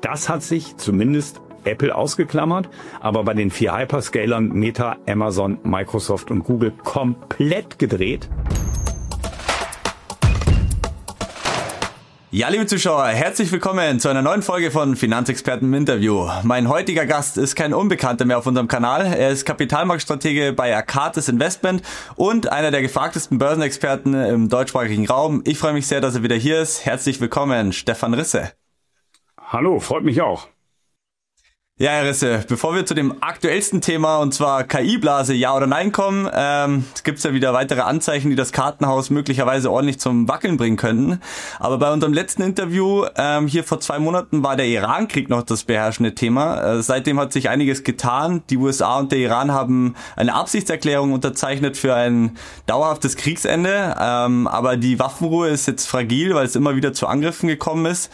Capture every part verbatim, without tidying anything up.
Das hat sich zumindest Apple ausgeklammert, aber bei den vier Hyperscalern Meta, Amazon, Microsoft und Google komplett gedreht. Ja, liebe Zuschauer, herzlich willkommen zu einer neuen Folge von Finanzexperten im Interview. Mein heutiger Gast ist kein Unbekannter mehr auf unserem Kanal. Er ist Kapitalmarktstratege bei Arcatis Investment und einer der gefragtesten Börsenexperten im deutschsprachigen Raum. Ich freue mich sehr, dass er wieder hier ist. Herzlich willkommen, Stefan Risse. Hallo, freut mich auch. Ja, Herr Risse, bevor wir zu dem aktuellsten Thema, und zwar K I-Blase, ja oder nein kommen, ähm, gibt es ja wieder weitere Anzeichen, die das Kartenhaus möglicherweise ordentlich zum Wackeln bringen könnten. Aber bei unserem letzten Interview, ähm, hier vor zwei Monaten, war der Iran-Krieg noch das beherrschende Thema. Äh, seitdem hat sich einiges getan. Die U S A und der Iran haben eine Absichtserklärung unterzeichnet für ein dauerhaftes Kriegsende. Ähm, aber die Waffenruhe ist jetzt fragil, weil es immer wieder zu Angriffen gekommen ist.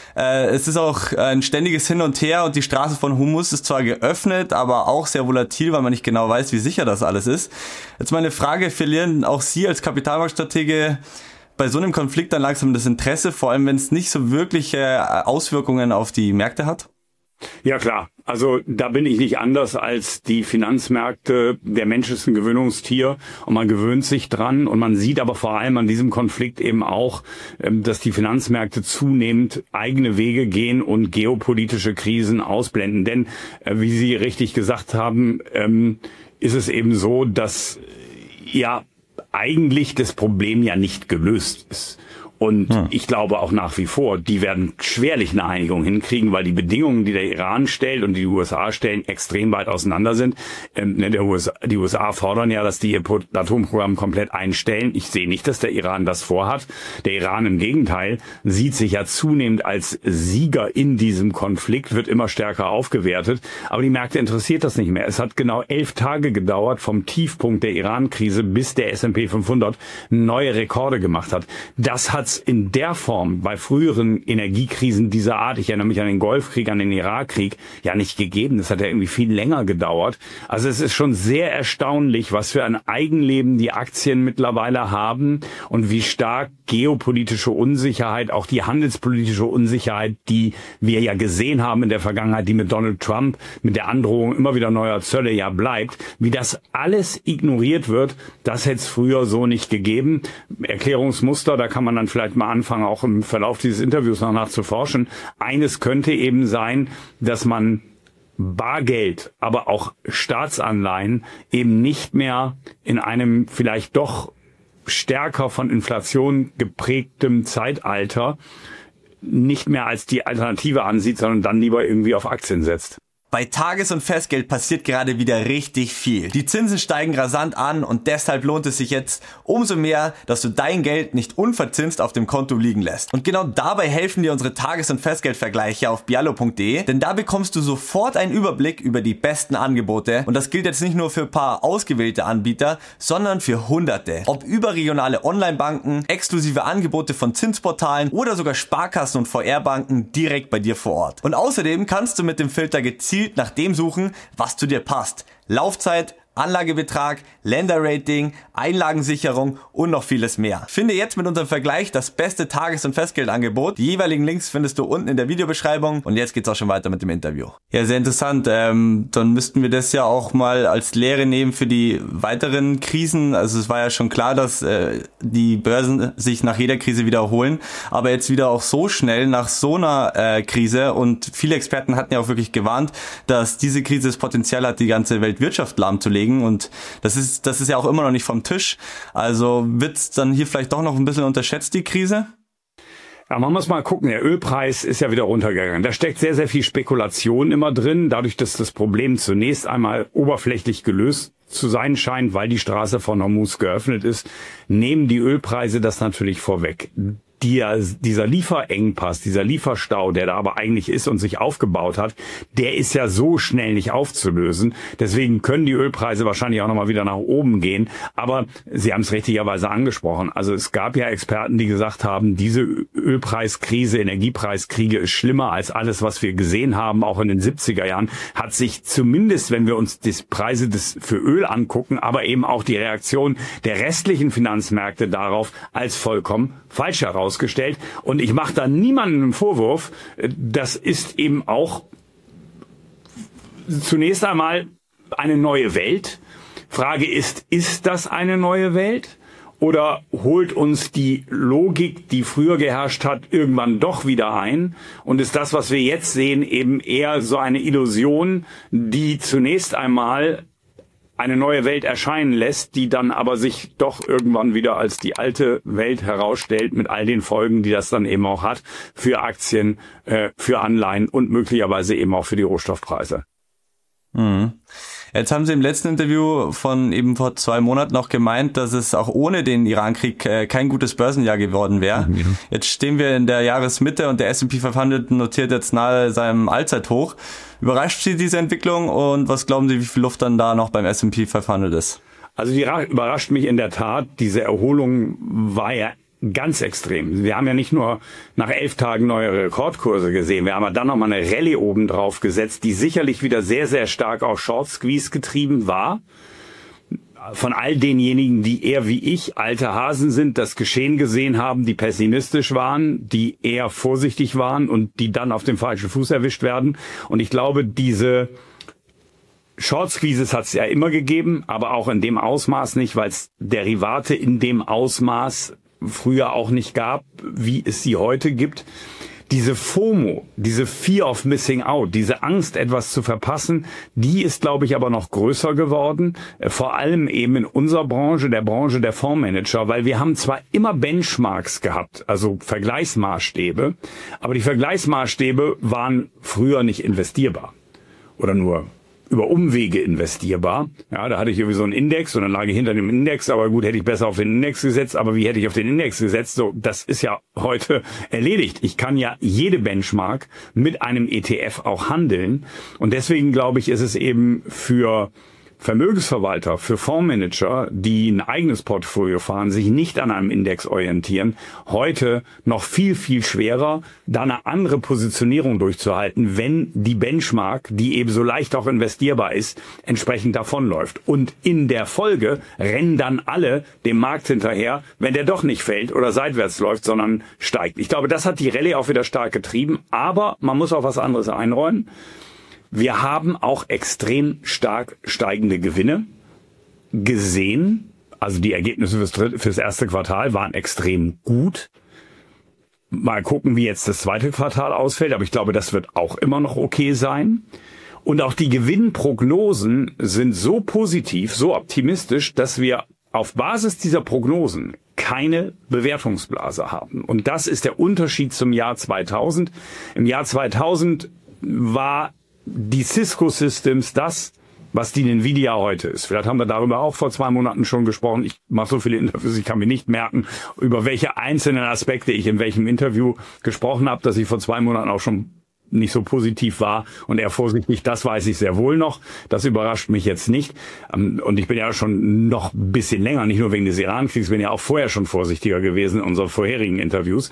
Es ist auch ein ständiges Hin und Her und die Straße von Hormuz ist zwar geöffnet, aber auch sehr volatil, weil man nicht genau weiß, wie sicher das alles ist. Jetzt meine Frage, verlieren auch Sie als Kapitalmarktstratege bei so einem Konflikt dann langsam das Interesse, vor allem wenn es nicht so wirkliche Auswirkungen auf die Märkte hat? Ja klar, also da bin ich nicht anders als die Finanzmärkte. Der Mensch ist ein Gewöhnungstier und man gewöhnt sich dran, und man sieht aber vor allem an diesem Konflikt eben auch, dass die Finanzmärkte zunehmend eigene Wege gehen und geopolitische Krisen ausblenden. Denn wie Sie richtig gesagt haben, ist es eben so, dass ja eigentlich das Problem ja nicht gelöst ist. Und hm. ich glaube auch nach wie vor, die werden schwerlich eine Einigung hinkriegen, weil die Bedingungen, die der Iran stellt und die U S A stellen, extrem weit auseinander sind. Ähm, der U S A, die U S A fordern ja, dass die ihr Atomprogramm komplett einstellen. Ich sehe nicht, dass der Iran das vorhat. Der Iran im Gegenteil sieht sich ja zunehmend als Sieger in diesem Konflikt, wird immer stärker aufgewertet. Aber die Märkte interessiert das nicht mehr. Es hat genau elf Tage gedauert vom Tiefpunkt der Iran-Krise, bis der S und P fünfhundert neue Rekorde gemacht hat. Das hat in der Form bei früheren Energiekrisen dieser Art, ich erinnere mich an den Golfkrieg, an den Irakkrieg, ja nicht gegeben. Das hat ja irgendwie viel länger gedauert. Also es ist schon sehr erstaunlich, was für ein Eigenleben die Aktien mittlerweile haben und wie stark geopolitische Unsicherheit, auch die handelspolitische Unsicherheit, die wir ja gesehen haben in der Vergangenheit, die mit Donald Trump, mit der Androhung immer wieder neuer Zölle ja bleibt, wie das alles ignoriert wird, das hätte es früher so nicht gegeben. Erklärungsmuster, da kann man dann vielleicht mal anfangen, auch im Verlauf dieses Interviews noch nachzuforschen. Eines könnte eben sein, dass man Bargeld, aber auch Staatsanleihen eben nicht mehr in einem vielleicht doch stärker von Inflation geprägtem Zeitalter nicht mehr als die Alternative ansieht, sondern dann lieber irgendwie auf Aktien setzt. Bei Tages- und Festgeld passiert gerade wieder richtig viel. Die Zinsen steigen rasant an und deshalb lohnt es sich jetzt umso mehr, dass du dein Geld nicht unverzinst auf dem Konto liegen lässt. Und genau dabei helfen dir unsere Tages- und Festgeldvergleiche auf bialo punkt de, denn da bekommst du sofort einen Überblick über die besten Angebote, und das gilt jetzt nicht nur für ein paar ausgewählte Anbieter, sondern für hunderte. Ob überregionale Online-Banken, exklusive Angebote von Zinsportalen oder sogar Sparkassen und V R-Banken direkt bei dir vor Ort. Und außerdem kannst du mit dem Filter gezielt nach dem suchen, was zu dir passt. Laufzeit, Anlagebetrag, Länderrating, Einlagensicherung und noch vieles mehr. Finde jetzt mit unserem Vergleich das beste Tages- und Festgeldangebot. Die jeweiligen Links findest du unten in der Videobeschreibung, und jetzt geht's auch schon weiter mit dem Interview. Ja, sehr interessant. Ähm, dann müssten wir das ja auch mal als Lehre nehmen für die weiteren Krisen. Also es war ja schon klar, dass äh, die Börsen sich nach jeder Krise wiederholen, aber jetzt wieder auch so schnell nach so einer äh, Krise, und viele Experten hatten ja auch wirklich gewarnt, dass diese Krise das Potenzial hat, die ganze Weltwirtschaft lahmzulegen. Und das ist, das ist ja auch immer noch nicht vom Tisch. Also wird's dann hier vielleicht doch noch ein bisschen unterschätzt, die Krise? Ja, man muss mal gucken, der Ölpreis ist ja wieder runtergegangen. Da steckt sehr, sehr viel Spekulation immer drin, dadurch, dass das Problem zunächst einmal oberflächlich gelöst zu sein scheint, weil die Straße von Hormuz geöffnet ist, nehmen die Ölpreise das natürlich vorweg. Die, dieser Lieferengpass, dieser Lieferstau, der da aber eigentlich ist und sich aufgebaut hat, der ist ja so schnell nicht aufzulösen. Deswegen können die Ölpreise wahrscheinlich auch nochmal wieder nach oben gehen. Aber Sie haben es richtigerweise angesprochen. Also es gab ja Experten, die gesagt haben, diese Ölpreiskrise, Energiepreiskriege ist schlimmer als alles, was wir gesehen haben, auch in den siebziger Jahren, hat sich zumindest, wenn wir uns die Preise des, für Öl angucken, aber eben auch die Reaktion der restlichen Finanzmärkte darauf als vollkommen falsch herausgestellt. herausgestellt. Und ich mache da niemandem einen Vorwurf. Das ist eben auch zunächst einmal eine neue Welt. Frage ist, ist das eine neue Welt? Oder holt uns die Logik, die früher geherrscht hat, irgendwann doch wieder ein? Und ist das, was wir jetzt sehen, eben eher so eine Illusion, die zunächst einmal eine neue Welt erscheinen lässt, die dann aber sich doch irgendwann wieder als die alte Welt herausstellt, mit all den Folgen, die das dann eben auch hat, für Aktien, äh, für Anleihen und möglicherweise eben auch für die Rohstoffpreise. Mhm. Jetzt haben Sie im letzten Interview von eben vor zwei Monaten noch gemeint, dass es auch ohne den Irankrieg äh, kein gutes Börsenjahr geworden wäre. Mhm. Jetzt stehen wir in der Jahresmitte und der S und P fünfhundert notiert jetzt nahe seinem Allzeithoch. Überrascht Sie diese Entwicklung und was glauben Sie, wie viel Luft dann da noch beim S und P fünfhundert ist? Also die überrascht mich in der Tat. Diese Erholung war ja ganz extrem. Wir haben ja nicht nur nach elf Tagen neue Rekordkurse gesehen, wir haben ja dann nochmal eine Rallye oben drauf gesetzt, die sicherlich wieder sehr, sehr stark auf Short Squeeze getrieben war. Von all denjenigen, die eher wie ich alte Hasen sind, das Geschehen gesehen haben, die pessimistisch waren, die eher vorsichtig waren und die dann auf dem falschen Fuß erwischt werden. Und ich glaube, diese Short Squeezes hat es ja immer gegeben, aber auch in dem Ausmaß nicht, weil es Derivate in dem Ausmaß früher auch nicht gab, wie es sie heute gibt. Diese FOMO, diese Fear of Missing Out, diese Angst, etwas zu verpassen, die ist, glaube ich, aber noch größer geworden. Vor allem eben in unserer Branche, der Branche der Fondsmanager, weil wir haben zwar immer Benchmarks gehabt, also Vergleichsmaßstäbe, aber die Vergleichsmaßstäbe waren früher nicht investierbar oder nur über Umwege investierbar. Ja, da hatte ich irgendwie so einen Index und dann lag ich hinter dem Index, aber gut, hätte ich besser auf den Index gesetzt, aber wie hätte ich auf den Index gesetzt? So, das ist ja heute erledigt. Ich kann ja jede Benchmark mit einem E T F auch handeln und deswegen glaube ich, ist es eben für Vermögensverwalter, für Fondsmanager, die ein eigenes Portfolio fahren, sich nicht an einem Index orientieren, heute noch viel, viel schwerer, da eine andere Positionierung durchzuhalten, wenn die Benchmark, die eben so leicht auch investierbar ist, entsprechend davonläuft. Und in der Folge rennen dann alle dem Markt hinterher, wenn der doch nicht fällt oder seitwärts läuft, sondern steigt. Ich glaube, das hat die Rallye auch wieder stark getrieben, aber man muss auch was anderes einräumen. Wir haben auch extrem stark steigende Gewinne gesehen. Also die Ergebnisse fürs, fürs erste Quartal waren extrem gut. Mal gucken, wie jetzt das zweite Quartal ausfällt. Aber ich glaube, das wird auch immer noch okay sein. Und auch die Gewinnprognosen sind so positiv, so optimistisch, dass wir auf Basis dieser Prognosen keine Bewertungsblase haben. Und das ist der Unterschied zum Jahr zweitausend. Im Jahr zweitausend war die Cisco Systems das, was die Nvidia heute ist. Vielleicht haben wir darüber auch vor zwei Monaten schon gesprochen. Ich mache so viele Interviews, ich kann mir nicht merken, über welche einzelnen Aspekte ich in welchem Interview gesprochen habe, dass ich vor zwei Monaten auch schon nicht so positiv war und eher vorsichtig, das weiß ich sehr wohl noch. Das überrascht mich jetzt nicht. Und ich bin ja schon noch ein bisschen länger, nicht nur wegen des Iran-Kriegs, bin ja auch vorher schon vorsichtiger gewesen in unseren vorherigen Interviews.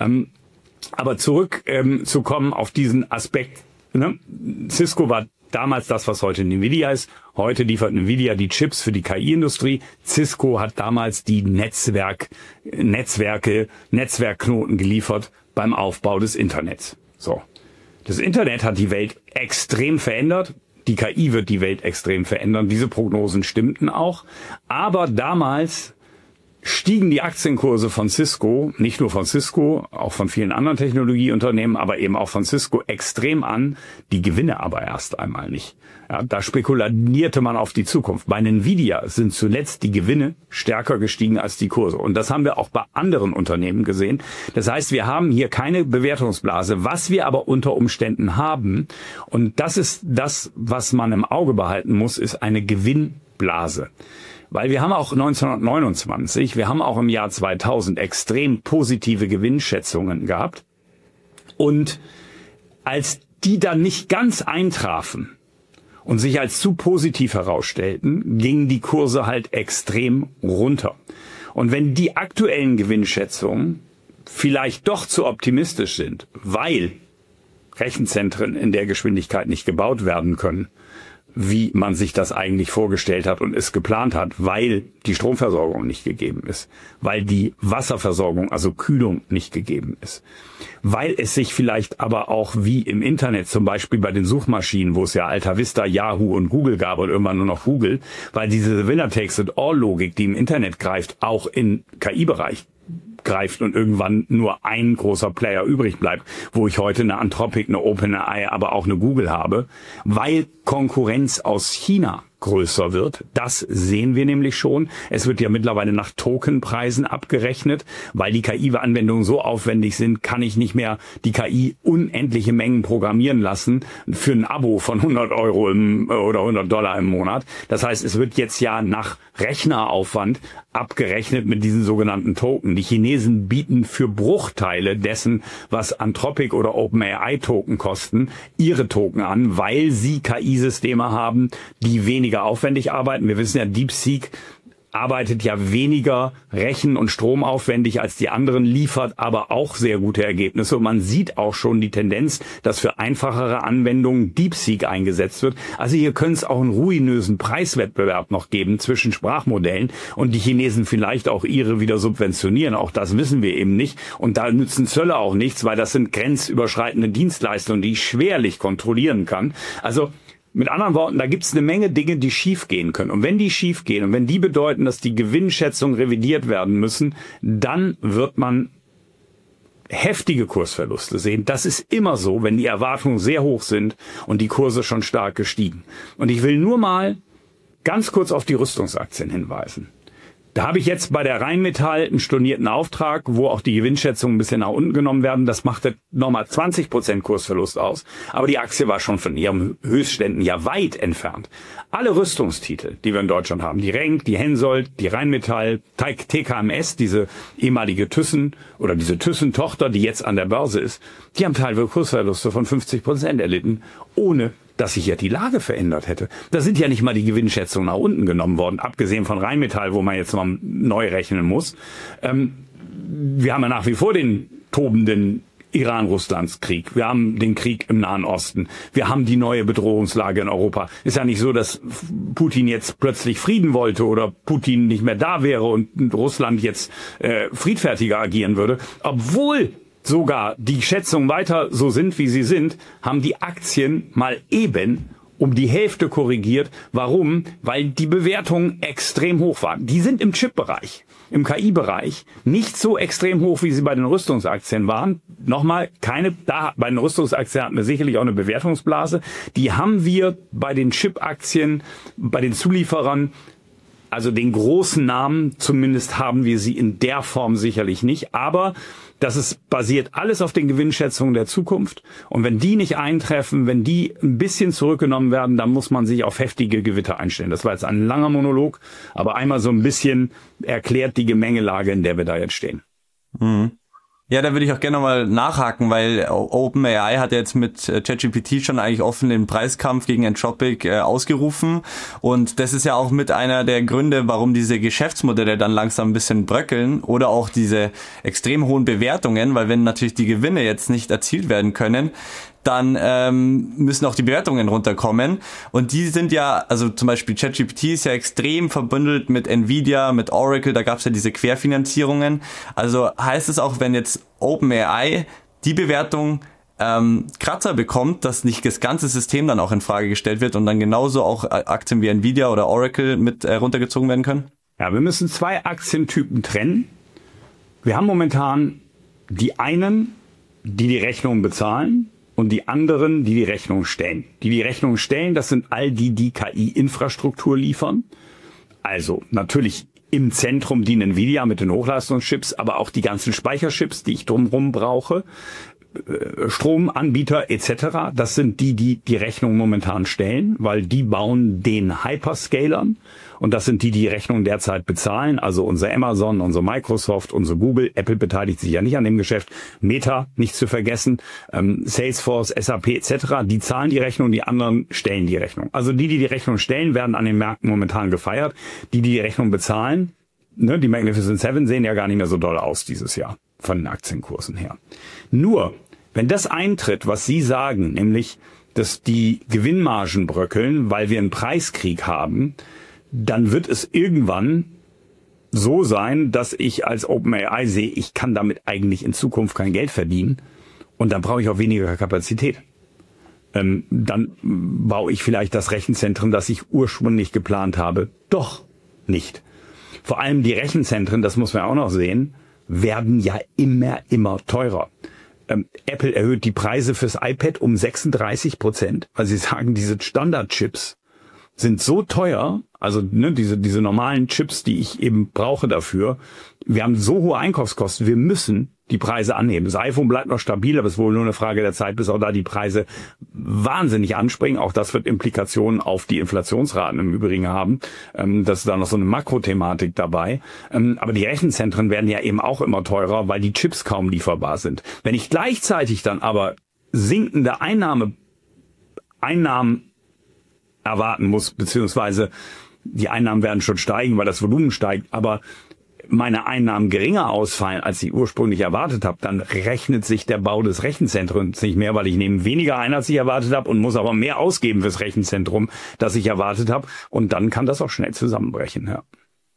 Aber zurück zu kommen auf diesen Aspekt. Ne? Cisco war damals das, was heute Nvidia ist. Heute liefert Nvidia die Chips für die K I-Industrie. Cisco hat damals die Netzwerk, Netzwerke, Netzwerkknoten geliefert beim Aufbau des Internets. So. Das Internet hat die Welt extrem verändert. Die K I wird die Welt extrem verändern. Diese Prognosen stimmten auch. Aber damals stiegen die Aktienkurse von Cisco, nicht nur von Cisco, auch von vielen anderen Technologieunternehmen, aber eben auch von Cisco extrem an, die Gewinne aber erst einmal nicht. Ja, da spekulierte man auf die Zukunft. Bei Nvidia sind zuletzt die Gewinne stärker gestiegen als die Kurse. Und das haben wir auch bei anderen Unternehmen gesehen. Das heißt, wir haben hier keine Bewertungsblase. Was wir aber unter Umständen haben, und das ist das, was man im Auge behalten muss, ist eine Gewinnblase. Weil wir haben auch neunzehnhundertneunundzwanzig, wir haben auch im Jahr zweitausend extrem positive Gewinnschätzungen gehabt. Und als die dann nicht ganz eintrafen und sich als zu positiv herausstellten, gingen die Kurse halt extrem runter. Und wenn die aktuellen Gewinnschätzungen vielleicht doch zu optimistisch sind, weil Rechenzentren in der Geschwindigkeit nicht gebaut werden können, wie man sich das eigentlich vorgestellt hat und es geplant hat, weil die Stromversorgung nicht gegeben ist, weil die Wasserversorgung, also Kühlung, nicht gegeben ist, weil es sich vielleicht aber auch wie im Internet, zum Beispiel bei den Suchmaschinen, wo es ja Alta Vista, Yahoo und Google gab und irgendwann nur noch Google, weil diese Winner-Takes-it-all-Logik, die im Internet greift, auch im K I-Bereich greift und irgendwann nur ein großer Player übrig bleibt, wo ich heute eine Anthropic, eine OpenAI, aber auch eine Google habe, weil Konkurrenz aus China größer wird. Das sehen wir nämlich schon. Es wird ja mittlerweile nach Tokenpreisen abgerechnet, weil die K I-Anwendungen so aufwendig sind, kann ich nicht mehr die K I unendliche Mengen programmieren lassen für ein Abo von hundert Euro im, oder hundert Dollar im Monat. Das heißt, es wird jetzt ja nach Rechneraufwand abgerechnet mit diesen sogenannten Token. Die Chinesen bieten für Bruchteile dessen, was Anthropic oder OpenAI Token kosten, ihre Token an, weil sie K I-Systeme haben, die weniger aufwendig arbeiten. Wir wissen ja, DeepSeek arbeitet ja weniger rechen- und stromaufwendig als die anderen, liefert aber auch sehr gute Ergebnisse. Und man sieht auch schon die Tendenz, dass für einfachere Anwendungen DeepSeek eingesetzt wird. Also hier könnte es auch einen ruinösen Preiswettbewerb noch geben zwischen Sprachmodellen und die Chinesen vielleicht auch ihre wieder subventionieren. Auch das wissen wir eben nicht. Und da nützen Zölle auch nichts, weil das sind grenzüberschreitende Dienstleistungen, die ich schwerlich kontrollieren kann. Also mit anderen Worten, da gibt es eine Menge Dinge, die schief gehen können. Und wenn die schief gehen und wenn die bedeuten, dass die Gewinnschätzungen revidiert werden müssen, dann wird man heftige Kursverluste sehen. Das ist immer so, wenn die Erwartungen sehr hoch sind und die Kurse schon stark gestiegen. Und ich will nur mal ganz kurz auf die Rüstungsaktien hinweisen. Da habe ich jetzt bei der Rheinmetall einen stornierten Auftrag, wo auch die Gewinnschätzungen ein bisschen nach unten genommen werden. Das machte nochmal zwanzig Prozent Kursverlust aus. Aber die Aktie war schon von ihren Höchstständen ja weit entfernt. Alle Rüstungstitel, die wir in Deutschland haben, die Renk, die Hensoldt, die Rheinmetall, T K M S, diese ehemalige Thyssen oder diese Thyssen-Tochter, die jetzt an der Börse ist, die haben teilweise Kursverluste von fünfzig Prozent erlitten, ohne dass sich ja die Lage verändert hätte. Da sind ja nicht mal die Gewinnschätzungen nach unten genommen worden, abgesehen von Rheinmetall, wo man jetzt mal neu rechnen muss. Ähm, wir haben ja nach wie vor den tobenden Iran-Russlands-Krieg. Wir haben den Krieg im Nahen Osten. Wir haben die neue Bedrohungslage in Europa. Ist ja nicht so, dass Putin jetzt plötzlich Frieden wollte oder Putin nicht mehr da wäre und Russland jetzt äh, friedfertiger agieren würde. Obwohl sogar die Schätzungen weiter so sind, wie sie sind, haben die Aktien mal eben um die Hälfte korrigiert. Warum? Weil die Bewertungen extrem hoch waren. Die sind im Chip-Bereich, im K I-Bereich nicht so extrem hoch, wie sie bei den Rüstungsaktien waren. Nochmal, keine, da, bei den Rüstungsaktien hatten wir sicherlich auch eine Bewertungsblase. Die haben wir bei den Chip-Aktien, bei den Zulieferern, also den großen Namen, zumindest haben wir sie in der Form sicherlich nicht. Aber das ist basiert alles auf den Gewinnschätzungen der Zukunft. Und wenn die nicht eintreffen, wenn die ein bisschen zurückgenommen werden, dann muss man sich auf heftige Gewitter einstellen. Das war jetzt ein langer Monolog, aber einmal so ein bisschen erklärt die Gemengelage, in der wir da jetzt stehen. Mhm. Ja, da würde ich auch gerne nochmal nachhaken, weil OpenAI hat ja jetzt mit ChatGPT schon eigentlich offen den Preiskampf gegen Anthropic äh, ausgerufen und das ist ja auch mit einer der Gründe, warum diese Geschäftsmodelle dann langsam ein bisschen bröckeln oder auch diese extrem hohen Bewertungen, weil wenn natürlich die Gewinne jetzt nicht erzielt werden können, dann ähm, müssen auch die Bewertungen runterkommen. Und die sind ja, also zum Beispiel ChatGPT ist ja extrem verbündelt mit Nvidia, mit Oracle, da gab es ja diese Querfinanzierungen. Also heißt es auch, wenn jetzt OpenAI die Bewertung ähm, Kratzer bekommt, dass nicht das ganze System dann auch in Frage gestellt wird und dann genauso auch Aktien wie Nvidia oder Oracle mit äh, runtergezogen werden können? Ja, wir müssen zwei Aktientypen trennen. Wir haben momentan die einen, die die Rechnungen bezahlen, und die anderen, die die Rechnung stellen. Die die Rechnung stellen, das sind all die, die K I-Infrastruktur liefern. Also natürlich im Zentrum die Nvidia mit den Hochleistungschips, aber auch die ganzen Speicherchips, die ich drumherum brauche. Stromanbieter et cetera. Das sind die, die die Rechnung momentan stellen, weil die bauen den Hyperscalern. Und das sind die, die die Rechnung derzeit bezahlen. Also unser Amazon, unser Microsoft, unser Google. Apple beteiligt sich ja nicht an dem Geschäft. Meta, nicht zu vergessen. Ähm, Salesforce, S A P et cetera. Die zahlen die Rechnung, die anderen stellen die Rechnung. Also die, die die Rechnung stellen, werden an den Märkten momentan gefeiert. Die, die die Rechnung bezahlen, ne, die Magnificent Seven sehen ja gar nicht mehr so doll aus dieses Jahr von den Aktienkursen her. Nur, wenn das eintritt, was Sie sagen, nämlich dass die Gewinnmargen bröckeln, weil wir einen Preiskrieg haben, dann wird es irgendwann so sein, dass ich als OpenAI sehe, ich kann damit eigentlich in Zukunft kein Geld verdienen und dann brauche ich auch weniger Kapazität. Ähm, dann baue ich vielleicht das Rechenzentrum, das ich ursprünglich geplant habe, doch nicht. Vor allem die Rechenzentren, das muss man auch noch sehen, werden ja immer, immer teurer. Ähm, Apple erhöht die Preise fürs iPad um sechsunddreißig Prozent, weil sie sagen, diese Standardchips sind so teuer, also ne, diese diese normalen Chips, die ich eben brauche dafür, wir haben so hohe Einkaufskosten, wir müssen die Preise anheben. Das iPhone bleibt noch stabil, aber es ist wohl nur eine Frage der Zeit, bis auch da die Preise wahnsinnig anspringen. Auch das wird Implikationen auf die Inflationsraten im Übrigen haben. Ähm, das ist da noch so eine Makrothematik dabei. Ähm, aber die Rechenzentren werden ja eben auch immer teurer, weil die Chips kaum lieferbar sind. Wenn ich gleichzeitig dann aber sinkende Einnahme, Einnahmen erwarten muss, beziehungsweise die Einnahmen werden schon steigen, weil das Volumen steigt, aber meine Einnahmen geringer ausfallen, als ich ursprünglich erwartet habe, dann rechnet sich der Bau des Rechenzentrums nicht mehr, weil ich nehme weniger ein, als ich erwartet habe und muss aber mehr ausgeben fürs Rechenzentrum, das ich erwartet habe. Und dann kann das auch schnell zusammenbrechen. Ja.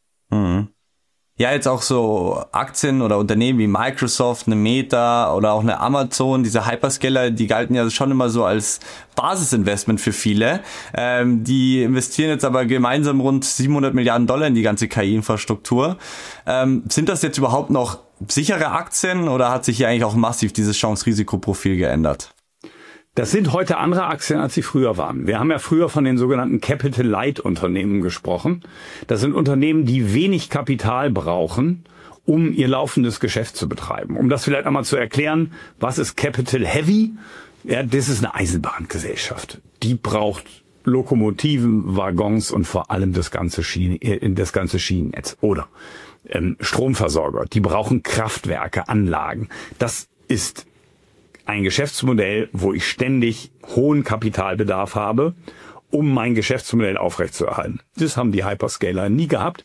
Mhm. Ja, jetzt auch so Aktien oder Unternehmen wie Microsoft, eine Meta oder auch eine Amazon, diese Hyperscaler, die galten ja schon immer so als Basisinvestment für viele. Ähm, die investieren jetzt aber gemeinsam rund siebenhundert Milliarden Dollar in die ganze K I-Infrastruktur. Ähm, sind das jetzt überhaupt noch sichere Aktien oder hat sich hier eigentlich auch massiv dieses Chance-Risiko-Profil geändert? Das sind heute andere Aktien, als sie früher waren. Wir haben ja früher von den sogenannten Capital-Light-Unternehmen gesprochen. Das sind Unternehmen, die wenig Kapital brauchen, um ihr laufendes Geschäft zu betreiben. Um das vielleicht einmal zu erklären, was ist Capital Heavy? Ja, das ist eine Eisenbahngesellschaft. Die braucht Lokomotiven, Waggons und vor allem das ganze Schienen, äh, das ganze Schienennetz. Oder ähm, Stromversorger. Die brauchen Kraftwerke, Anlagen. Das ist ein Geschäftsmodell, wo ich ständig hohen Kapitalbedarf habe, um mein Geschäftsmodell aufrechtzuerhalten. Das haben die Hyperscaler nie gehabt.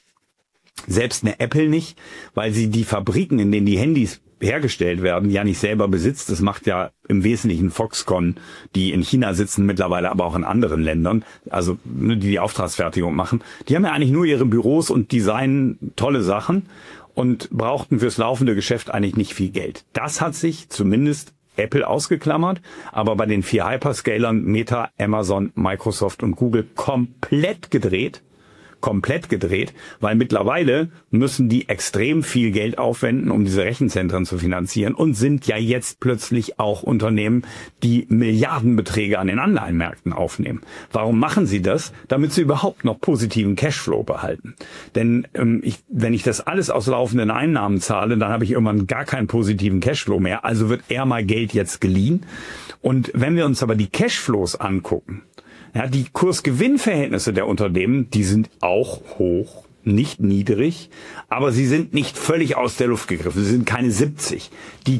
Selbst eine Apple nicht, weil sie die Fabriken, in denen die Handys hergestellt werden, ja nicht selber besitzt. Das macht ja im Wesentlichen Foxconn, die in China sitzen, mittlerweile aber auch in anderen Ländern, also die die Auftragsfertigung machen. Die haben ja eigentlich nur ihre Büros und designen tolle Sachen und brauchten fürs laufende Geschäft eigentlich nicht viel Geld. Das hat sich zumindest Apple ausgeklammert, aber bei den vier Hyperscalern Meta, Amazon, Microsoft und Google komplett gedreht. komplett gedreht, weil mittlerweile müssen die extrem viel Geld aufwenden, um diese Rechenzentren zu finanzieren und sind ja jetzt plötzlich auch Unternehmen, die Milliardenbeträge an den Anleihenmärkten aufnehmen. Warum machen sie das? Damit sie überhaupt noch positiven Cashflow behalten. Denn ähm, ich, wenn ich das alles aus laufenden Einnahmen zahle, dann habe ich irgendwann gar keinen positiven Cashflow mehr. Also wird eher mal Geld jetzt geliehen. Und wenn wir uns aber die Cashflows angucken, ja, die Kurs-Gewinn-Verhältnisse der Unternehmen, die sind auch hoch, nicht niedrig, aber sie sind nicht völlig aus der Luft gegriffen. Sie sind keine siebzig. Die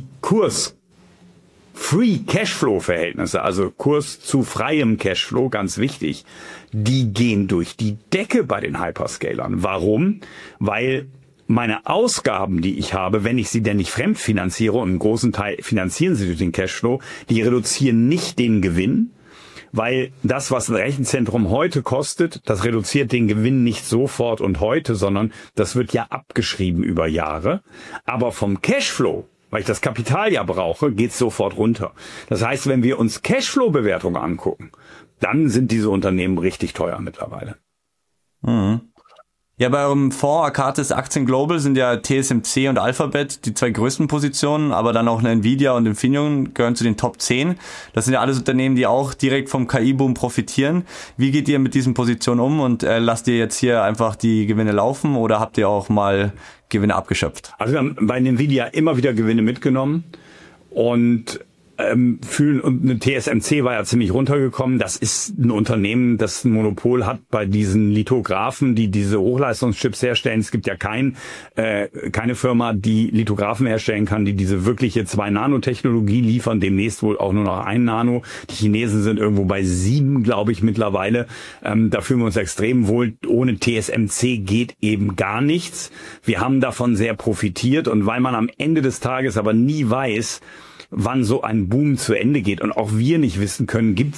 Kurs-Free-Cashflow-Verhältnisse, also Kurs zu freiem Cashflow, ganz wichtig, die gehen durch die Decke bei den Hyperscalern. Warum? Weil meine Ausgaben, die ich habe, wenn ich sie denn nicht fremdfinanziere, und einen großen Teil finanzieren sie durch den Cashflow, die reduzieren nicht den Gewinn, weil das, was ein Rechenzentrum heute kostet, das reduziert den Gewinn nicht sofort und heute, sondern das wird ja abgeschrieben über Jahre. Aber vom Cashflow, weil ich das Kapital ja brauche, geht's sofort runter. Das heißt, wenn wir uns Cashflow-Bewertungen angucken, dann sind diese Unternehmen richtig teuer mittlerweile. Mhm. Ja, bei eurem Fonds Arcatis Aktien Global sind ja T S M C und Alphabet die zwei größten Positionen, aber dann auch eine Nvidia und Infineon gehören zu den Top zehn. Das sind ja alles Unternehmen, die auch direkt vom K I-Boom profitieren. Wie geht ihr mit diesen Positionen um und äh, lasst ihr jetzt hier einfach die Gewinne laufen oder habt ihr auch mal Gewinne abgeschöpft? Also wir haben bei Nvidia immer wieder Gewinne mitgenommen und Ähm, fühlen, und eine T S M C war ja ziemlich runtergekommen. Das ist ein Unternehmen, das ein Monopol hat bei diesen Lithographen, die diese Hochleistungschips herstellen. Es gibt ja kein, äh, keine Firma, die Lithographen herstellen kann, die diese wirkliche zwei Nano Technologie liefern. Demnächst wohl auch nur noch ein Nano. Die Chinesen sind irgendwo bei sieben, glaube ich, mittlerweile. Ähm, da fühlen wir uns extrem wohl. Ohne T S M C geht eben gar nichts. Wir haben davon sehr profitiert, und weil man am Ende des Tages aber nie weiß, wann so ein Boom zu Ende geht und auch wir nicht wissen können, gibt's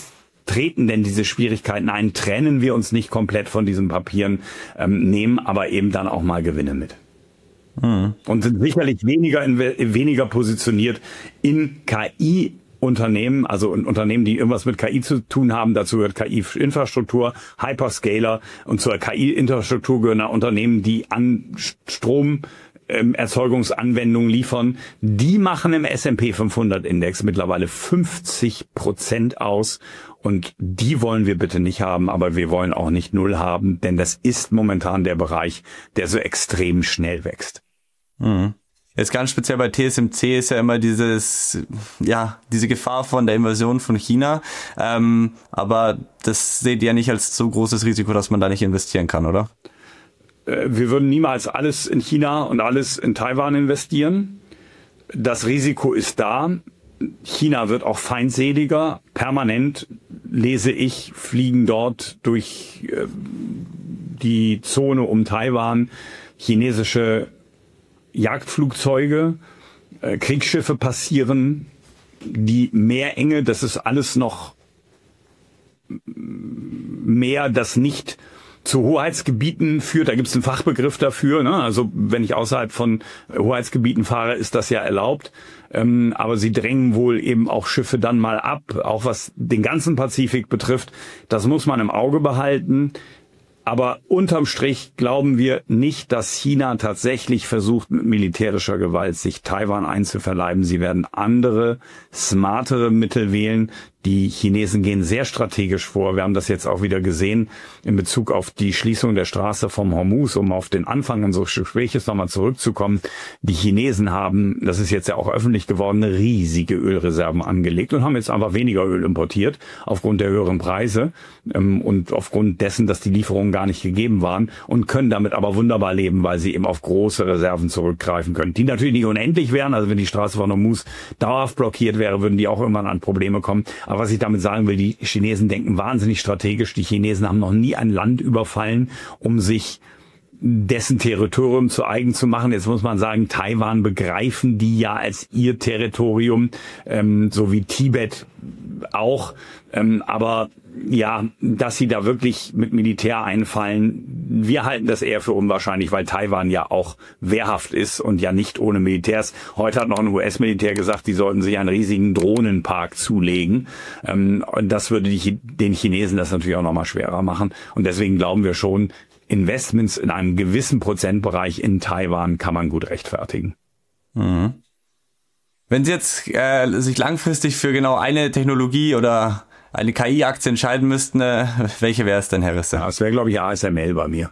treten denn diese Schwierigkeiten ein, trennen wir uns nicht komplett von diesen Papieren, ähm, nehmen aber eben dann auch mal Gewinne mit. Mhm. Und sind sicherlich weniger, in, weniger positioniert in K I Unternehmen, also Unternehmen, die irgendwas mit K I zu tun haben. Dazu gehört K I-Infrastruktur, Hyperscaler, und zur K I-Infrastruktur gehören Unternehmen, die an Strom Ähm, Erzeugungsanwendungen liefern. Die machen im S und P fünfhundert Index mittlerweile fünfzig Prozent aus, und die wollen wir bitte nicht haben, aber wir wollen auch nicht null haben, denn das ist momentan der Bereich, der so extrem schnell wächst. Mhm. Jetzt ganz speziell bei T S M C ist ja immer dieses, ja, diese Gefahr von der Invasion von China, ähm, aber das seht ihr ja nicht als so großes Risiko, dass man da nicht investieren kann, oder? Wir würden niemals alles in China und alles in Taiwan investieren. Das Risiko ist da. China wird auch feindseliger. Permanent, lese ich, fliegen dort durch die Zone um Taiwan chinesische Jagdflugzeuge. Kriegsschiffe passieren. Die Meerenge, das ist alles noch Meer, das nicht zu Hoheitsgebieten führt. Da gibt es einen Fachbegriff dafür, ne? Also wenn ich außerhalb von Hoheitsgebieten fahre, ist das ja erlaubt. Ähm, aber sie drängen wohl eben auch Schiffe dann mal ab, auch was den ganzen Pazifik betrifft. Das muss man im Auge behalten. Aber unterm Strich glauben wir nicht, dass China tatsächlich versucht, mit militärischer Gewalt sich Taiwan einzuverleiben. Sie werden andere, smartere Mittel wählen. Die Chinesen gehen sehr strategisch vor. Wir haben das jetzt auch wieder gesehen in Bezug auf die Schließung der Straße vom Hormuz, um auf den Anfang unseres Gespräches nochmal zurückzukommen. Die Chinesen haben, das ist jetzt ja auch öffentlich geworden, riesige Ölreserven angelegt und haben jetzt einfach weniger Öl importiert aufgrund der höheren Preise ähm, und aufgrund dessen, dass die Lieferungen gar nicht gegeben waren, und können damit aber wunderbar leben, weil sie eben auf große Reserven zurückgreifen können, die natürlich nicht unendlich wären. Also wenn die Straße von Hormuz dauerhaft blockiert wäre, würden die auch irgendwann an Probleme kommen. Aber was ich damit sagen will, die Chinesen denken wahnsinnig strategisch. Die Chinesen haben noch nie ein Land überfallen, um sich dessen Territorium zu eigen zu machen. Jetzt muss man sagen, Taiwan begreifen die ja als ihr Territorium, ähm, so wie Tibet auch. Ähm, aber ja, dass sie da wirklich mit Militär einfallen, wir halten das eher für unwahrscheinlich, weil Taiwan ja auch wehrhaft ist und ja nicht ohne Militärs. Heute hat noch ein U S-Militär gesagt, die sollten sich einen riesigen Drohnenpark zulegen. Ähm, und das würde die, den Chinesen das natürlich auch nochmal schwerer machen. Und deswegen glauben wir schon, Investments in einem gewissen Prozentbereich in Taiwan kann man gut rechtfertigen. Mhm. Wenn Sie jetzt äh, sich langfristig für genau eine Technologie oder eine K I-Aktie entscheiden müssten, äh, welche wäre es denn, Herr Risse? Ja, es wäre, glaube ich, A S M L bei mir.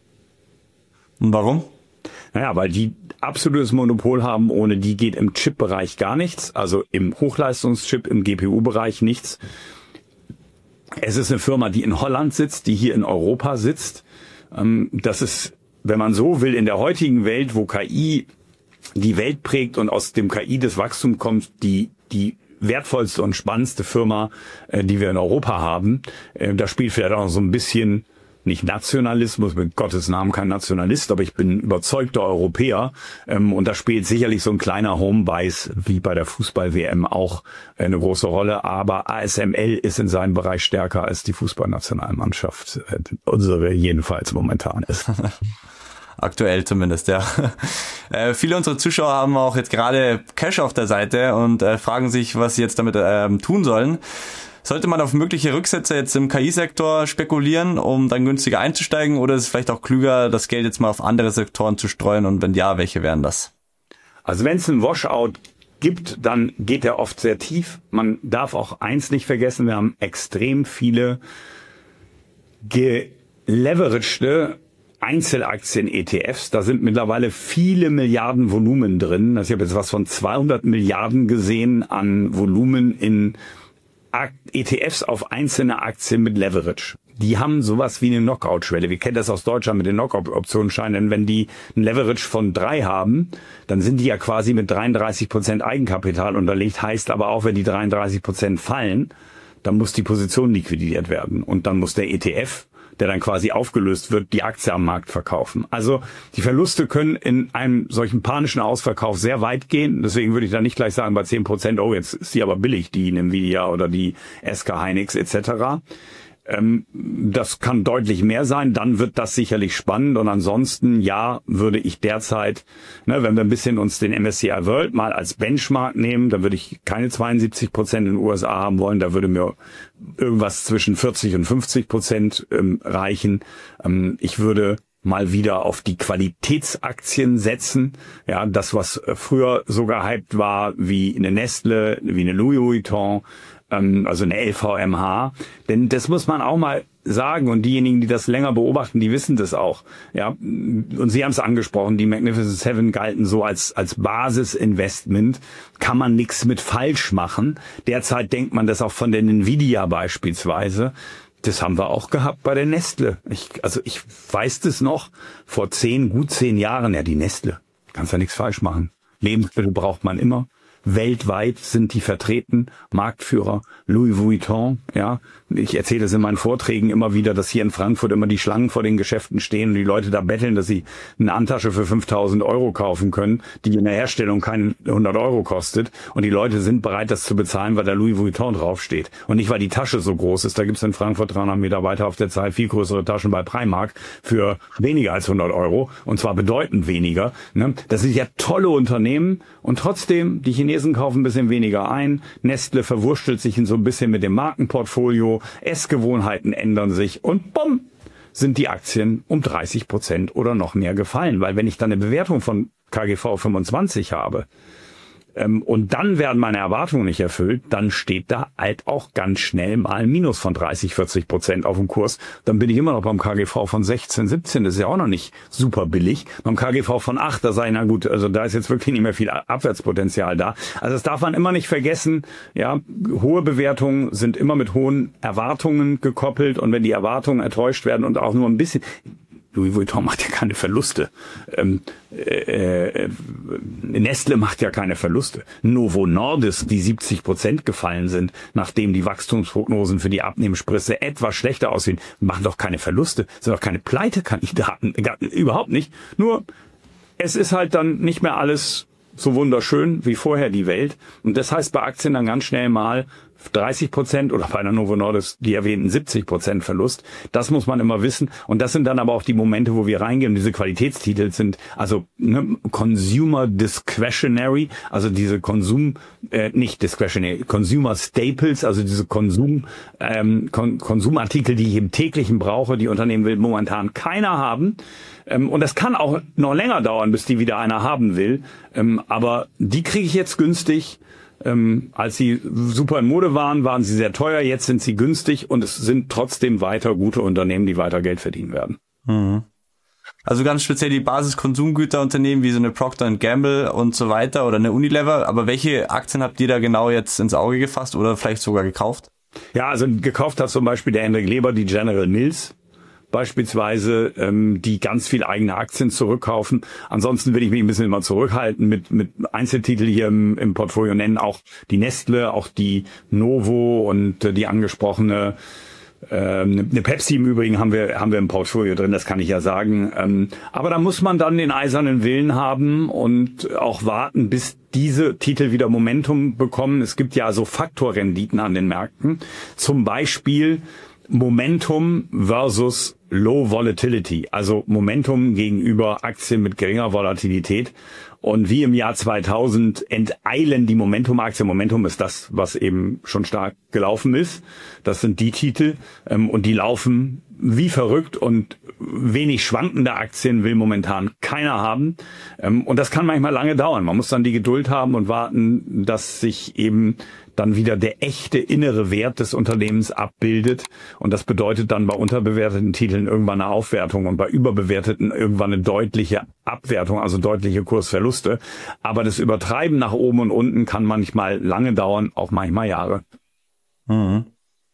Und warum? Naja, weil die absolutes Monopol haben. Ohne die geht im Chip-Bereich gar nichts. Also im Hochleistungschip, im G P U-Bereich nichts. Es ist eine Firma, die in Holland sitzt, die hier in Europa sitzt. Das ist, wenn man so will, in der heutigen Welt, wo K I die Welt prägt und aus dem K I das Wachstum kommt, die die wertvollste und spannendste Firma, die wir in Europa haben. Da spielt vielleicht auch so ein bisschen, nicht Nationalismus, mit Gottes Namen kein Nationalist, aber ich bin überzeugter Europäer. Und da spielt sicherlich so ein kleiner Homebias wie bei der Fußball-W M auch eine große Rolle. Aber A S M L ist in seinem Bereich stärker als die Fußballnationalmannschaft, unsere jedenfalls momentan ist. Aktuell zumindest, ja. Äh, viele unserer Zuschauer haben auch jetzt gerade Cash auf der Seite und äh, fragen sich, was sie jetzt damit ähm, tun sollen. Sollte man auf mögliche Rücksätze jetzt im K I-Sektor spekulieren, um dann günstiger einzusteigen, oder ist es vielleicht auch klüger, das Geld jetzt mal auf andere Sektoren zu streuen, und wenn ja, welche wären das? Also wenn es einen Washout gibt, dann geht er oft sehr tief. Man darf auch eins nicht vergessen, wir haben extrem viele geleveragte Einzelaktien-E T Fs, da sind mittlerweile viele Milliarden Volumen drin. Also ich habe jetzt was von zweihundert Milliarden gesehen an Volumen in E T Fs auf einzelne Aktien mit Leverage. Die haben sowas wie eine Knockout-Schwelle. Wir kennen das aus Deutschland mit den Knockout-Optionsscheinen. Denn wenn die ein Leverage von drei haben, dann sind die ja quasi mit dreiunddreißig Prozent Eigenkapital unterlegt. Heißt aber auch, wenn die dreiunddreißig Prozent fallen, dann muss die Position liquidiert werden. Und dann muss der E T F, der dann quasi aufgelöst wird, die Aktie am Markt verkaufen. Also die Verluste können in einem solchen panischen Ausverkauf sehr weit gehen. Deswegen würde ich da nicht gleich sagen bei zehn Prozent, oh, jetzt ist die aber billig, die Nvidia oder die S K Hynix et cetera. Ähm, das kann deutlich mehr sein, dann wird das sicherlich spannend und ansonsten, ja, würde ich derzeit, ne, wenn wir ein bisschen uns den M S C I World mal als Benchmark nehmen, dann würde ich keine zweiundsiebzig Prozent in den U S A haben wollen, da würde mir irgendwas zwischen vierzig und fünfzig Prozent ähm, reichen. Ähm, ich würde mal wieder auf die Qualitätsaktien setzen. Ja, das, was früher so gehypt war, wie eine Nestle, wie eine Louis Vuitton, also eine L V M H, denn das muss man auch mal sagen und diejenigen, die das länger beobachten, die wissen das auch. Ja, und Sie haben es angesprochen, die Magnificent Seven galten so als als Basisinvestment, kann man nichts mit falsch machen. Derzeit denkt man das auch von der Nvidia beispielsweise. Das haben wir auch gehabt bei der Nestle. Ich, also ich weiß das noch, vor zehn, gut zehn Jahren, ja die Nestle, kannst ja nichts falsch machen. Lebensmittel braucht man immer. Weltweit sind die vertreten, Marktführer, Louis Vuitton, ja. Ich erzähle es in meinen Vorträgen immer wieder, dass hier in Frankfurt immer die Schlangen vor den Geschäften stehen und die Leute da betteln, dass sie eine Handtasche für fünftausend Euro kaufen können, die in der Herstellung keine hundert Euro kostet. Und die Leute sind bereit, das zu bezahlen, weil da Louis Vuitton draufsteht. Und nicht, weil die Tasche so groß ist. Da gibt es in Frankfurt dreihundert Meter weiter auf der Zahl viel größere Taschen bei Primark für weniger als hundert Euro. Und zwar bedeutend weniger. Ne? Das sind ja tolle Unternehmen. Und trotzdem, die Chinesen kaufen ein bisschen weniger ein. Nestle verwurstelt sich in so ein bisschen mit dem Markenportfolio. Essgewohnheiten ändern sich und bumm, sind die Aktien um dreißig Prozent oder noch mehr gefallen. Weil wenn ich dann eine Bewertung von K G V fünfundzwanzig habe, ähm, und dann werden meine Erwartungen nicht erfüllt, dann steht da halt auch ganz schnell mal ein Minus von dreißig, vierzig Prozent auf dem Kurs. Dann bin ich immer noch beim K G V von sechzehn, siebzehn. Das ist ja auch noch nicht super billig. Beim K G V von acht, da sei, na gut, also da ist jetzt wirklich nicht mehr viel Abwärtspotenzial da. Also das darf man immer nicht vergessen. Ja, hohe Bewertungen sind immer mit hohen Erwartungen gekoppelt. Und wenn die Erwartungen enttäuscht werden und auch nur ein bisschen... Louis Vuitton macht ja keine Verluste. Ähm, äh, äh, Nestle macht ja keine Verluste. Novo Nordisk, die siebzig Prozent gefallen sind, nachdem die Wachstumsprognosen für die Abnehmenspresse etwas schlechter aussehen, machen doch keine Verluste, sind doch keine Pleitekandidaten, überhaupt nicht. Nur, es ist halt dann nicht mehr alles so wunderschön wie vorher die Welt. Und das heißt bei Aktien dann ganz schnell mal dreißig Prozent oder bei einer Novo Nordisk die erwähnten siebzig Prozent Verlust. Das muss man immer wissen. Und das sind dann aber auch die Momente, wo wir reingehen. Diese Qualitätstitel sind also ne, Consumer Discretionary, also diese Konsum, äh, nicht Discretionary, Consumer Staples, also diese Konsum, ähm, Kon- Konsumartikel, die ich im täglichen brauche. Die Unternehmen will momentan keiner haben. Ähm, und das kann auch noch länger dauern, bis die wieder einer haben will. Ähm, aber die kriege ich jetzt günstig. Ähm, als sie super in Mode waren, waren sie sehr teuer, jetzt sind sie günstig und es sind trotzdem weiter gute Unternehmen, die weiter Geld verdienen werden. Mhm. Also ganz speziell die Basiskonsumgüterunternehmen wie so eine Procter and Gamble und so weiter oder eine Unilever, aber welche Aktien habt ihr da genau jetzt ins Auge gefasst oder vielleicht sogar gekauft? Ja, also gekauft hat zum Beispiel der Hendrik Leber die General Mills. Beispielsweise, ähm, die ganz viel eigene Aktien zurückkaufen. Ansonsten will ich mich ein bisschen immer zurückhalten mit mit Einzeltitel hier im, im Portfolio nennen, auch die Nestle, auch die Novo und äh, die angesprochene ähm, eine Pepsi im Übrigen haben wir haben wir im Portfolio drin, das kann ich ja sagen. Ähm, aber da muss man dann den eisernen Willen haben und auch warten, bis diese Titel wieder Momentum bekommen. Es gibt ja so Faktorrenditen an den Märkten, zum Beispiel Momentum versus Low Volatility, also Momentum gegenüber Aktien mit geringer Volatilität. Und wie im Jahr zweitausend enteilen die Momentum-Aktien. Momentum ist das, was eben schon stark gelaufen ist. Das sind die Titel ähm, und die laufen wie verrückt und wenig schwankende Aktien will momentan keiner haben. Ähm, und das kann manchmal lange dauern. Man muss dann die Geduld haben und warten, dass sich eben dann wieder der echte innere Wert des Unternehmens abbildet. Und das bedeutet dann bei unterbewerteten Titeln irgendwann eine Aufwertung und bei überbewerteten irgendwann eine deutliche Abwertung, also deutliche Kursverluste. Aber das Übertreiben nach oben und unten kann manchmal lange dauern, auch manchmal Jahre. Mhm.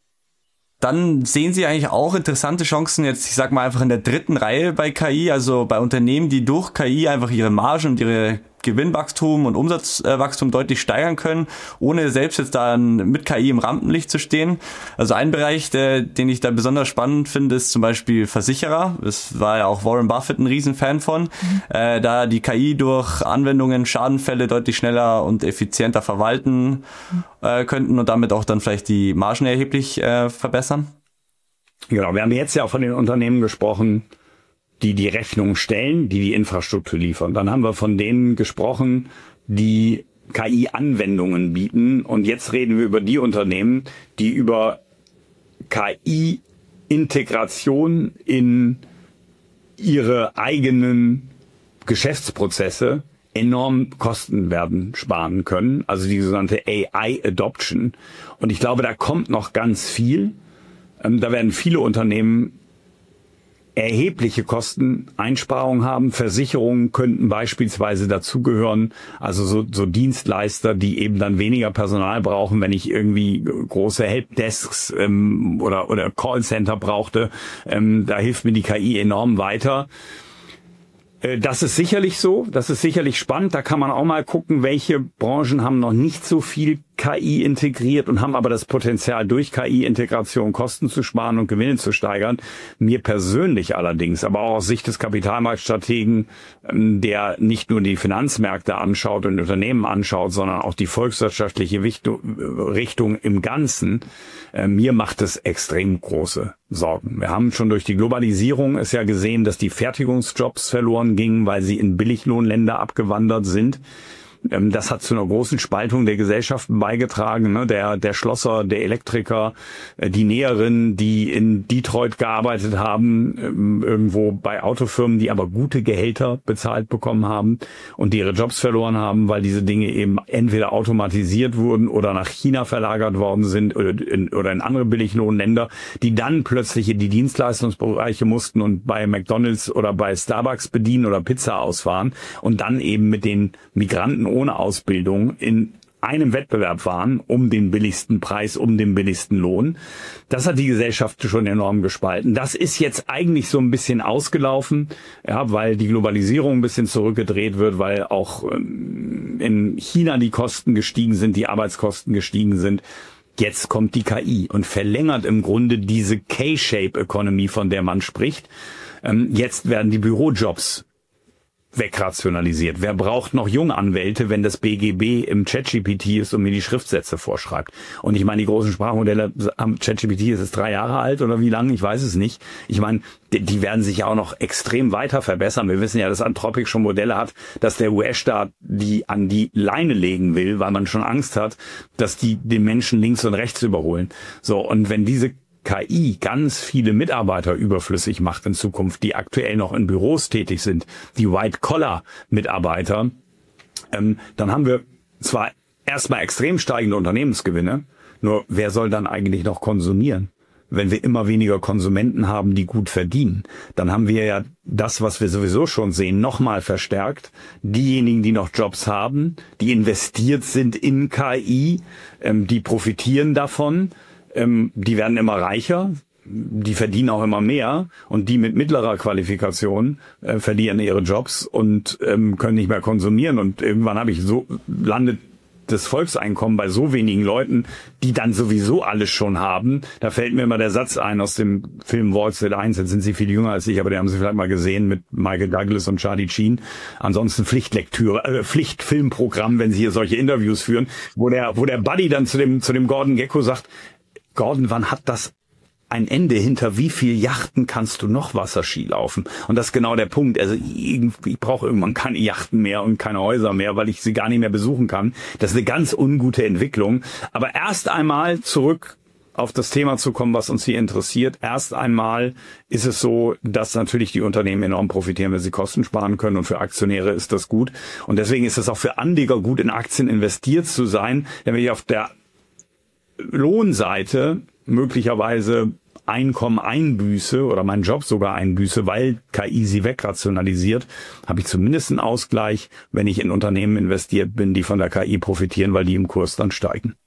Dann sehen Sie eigentlich auch interessante Chancen jetzt, ich sag mal einfach in der dritten Reihe bei K I, also bei Unternehmen, die durch K I einfach ihre Margen und ihre Gewinnwachstum und Umsatzwachstum deutlich steigern können, ohne selbst jetzt da mit K I im Rampenlicht zu stehen. Also ein Bereich, der, den ich da besonders spannend finde, ist zum Beispiel Versicherer. Das war ja auch Warren Buffett ein Riesenfan von, mhm. äh, da die K I durch Anwendungen Schadenfälle deutlich schneller und effizienter verwalten äh, könnten und damit auch dann vielleicht die Margen erheblich äh, verbessern. Genau, wir haben jetzt ja auch von den Unternehmen gesprochen, die die Rechnung stellen, die die Infrastruktur liefern. Dann haben wir von denen gesprochen, die K I-Anwendungen bieten. Und jetzt reden wir über die Unternehmen, die über K I-Integration in ihre eigenen Geschäftsprozesse enorm Kosten werden sparen können. Also die sogenannte A I-Adoption. Und ich glaube, da kommt noch ganz viel. Da werden viele Unternehmen erhebliche Kosteneinsparungen haben. Versicherungen könnten beispielsweise dazugehören, also so, so Dienstleister, die eben dann weniger Personal brauchen, wenn ich irgendwie große Helpdesks ähm, oder, oder Callcenter brauchte. Ähm, da hilft mir die K I enorm weiter. Das ist sicherlich so, das ist sicherlich spannend. Da kann man auch mal gucken, welche Branchen haben noch nicht so viel K I integriert und haben aber das Potenzial, durch K I-Integration Kosten zu sparen und Gewinne zu steigern. Mir persönlich allerdings, aber auch aus Sicht des Kapitalmarktstrategen, der nicht nur die Finanzmärkte anschaut und Unternehmen anschaut, sondern auch die volkswirtschaftliche Richtung im Ganzen, mir macht es extrem große Sorgen. Wir haben schon durch die Globalisierung es ja gesehen, dass die Fertigungsjobs verloren gingen, weil sie in Billiglohnländer abgewandert sind. Das hat zu einer großen Spaltung der Gesellschaften beigetragen. Ne? Der, der Schlosser, der Elektriker, die Näherinnen, die in Detroit gearbeitet haben, irgendwo bei Autofirmen, die aber gute Gehälter bezahlt bekommen haben und die ihre Jobs verloren haben, weil diese Dinge eben entweder automatisiert wurden oder nach China verlagert worden sind oder in, oder in andere Billiglohnländer, die dann plötzlich in die Dienstleistungsbereiche mussten und bei McDonald's oder bei Starbucks bedienen oder Pizza ausfahren und dann eben mit den Migranten ohne Ausbildung in einem Wettbewerb waren um den billigsten Preis, um den billigsten Lohn. Das hat die Gesellschaft schon enorm gespalten. Das ist jetzt eigentlich so ein bisschen ausgelaufen, ja, weil die Globalisierung ein bisschen zurückgedreht wird, weil auch ähm, in China die Kosten gestiegen sind, die Arbeitskosten gestiegen sind. Jetzt kommt die K I und verlängert im Grunde diese K-Shape-Economy, von der man spricht. Ähm, jetzt werden die Bürojobs wegrationalisiert. Wer braucht noch Junganwälte, wenn das B G B im ChatGPT ist und mir die Schriftsätze vorschreibt? Und ich meine, die großen Sprachmodelle haben ChatGPT, ist es drei Jahre alt oder wie lange? Ich weiß es nicht. Ich meine, die, die werden sich ja auch noch extrem weiter verbessern. Wir wissen ja, dass Anthropic schon Modelle hat, dass der U S-Staat die an die Leine legen will, weil man schon Angst hat, dass die den Menschen links und rechts überholen. So, und wenn diese K I ganz viele Mitarbeiter überflüssig macht in Zukunft, die aktuell noch in Büros tätig sind, die White-Collar-Mitarbeiter, ähm, dann haben wir zwar erstmal extrem steigende Unternehmensgewinne, nur wer soll dann eigentlich noch konsumieren? Wenn wir immer weniger Konsumenten haben, die gut verdienen, dann haben wir ja das, was wir sowieso schon sehen, nochmal verstärkt. Diejenigen, die noch Jobs haben, die investiert sind in K I, ähm, die profitieren davon. Die werden immer reicher, die verdienen auch immer mehr und die mit mittlerer Qualifikation äh, verlieren ihre Jobs und ähm, können nicht mehr konsumieren und irgendwann habe ich so landet das Volkseinkommen bei so wenigen Leuten, die dann sowieso alles schon haben. Da fällt mir immer der Satz ein aus dem Film Wall Street eins, jetzt sind Sie viel jünger als ich, aber den haben Sie vielleicht mal gesehen mit Michael Douglas und Charlie Sheen. Ansonsten Pflichtlektüre, äh, Pflichtfilmprogramm, wenn Sie hier solche Interviews führen, wo der wo der Buddy dann zu dem zu dem Gordon Gekko sagt, Gordon, wann hat das ein Ende? Hinter wie viel Yachten kannst du noch Wasserski laufen? Und das ist genau der Punkt. Also ich, ich brauche irgendwann keine Yachten mehr und keine Häuser mehr, weil ich sie gar nicht mehr besuchen kann. Das ist eine ganz ungute Entwicklung. Aber erst einmal zurück auf das Thema zu kommen, was uns hier interessiert. Erst einmal ist es so, dass natürlich die Unternehmen enorm profitieren, wenn sie Kosten sparen können. Und für Aktionäre ist das gut. Und deswegen ist es auch für Anleger gut, in Aktien investiert zu sein, damit ich auf der Lohnseite möglicherweise Einkommen einbüße oder meinen Job sogar einbüße, weil K I sie wegrationalisiert, habe ich zumindest einen Ausgleich, wenn ich in Unternehmen investiert bin, die von der K I profitieren, weil die im Kurs dann steigen.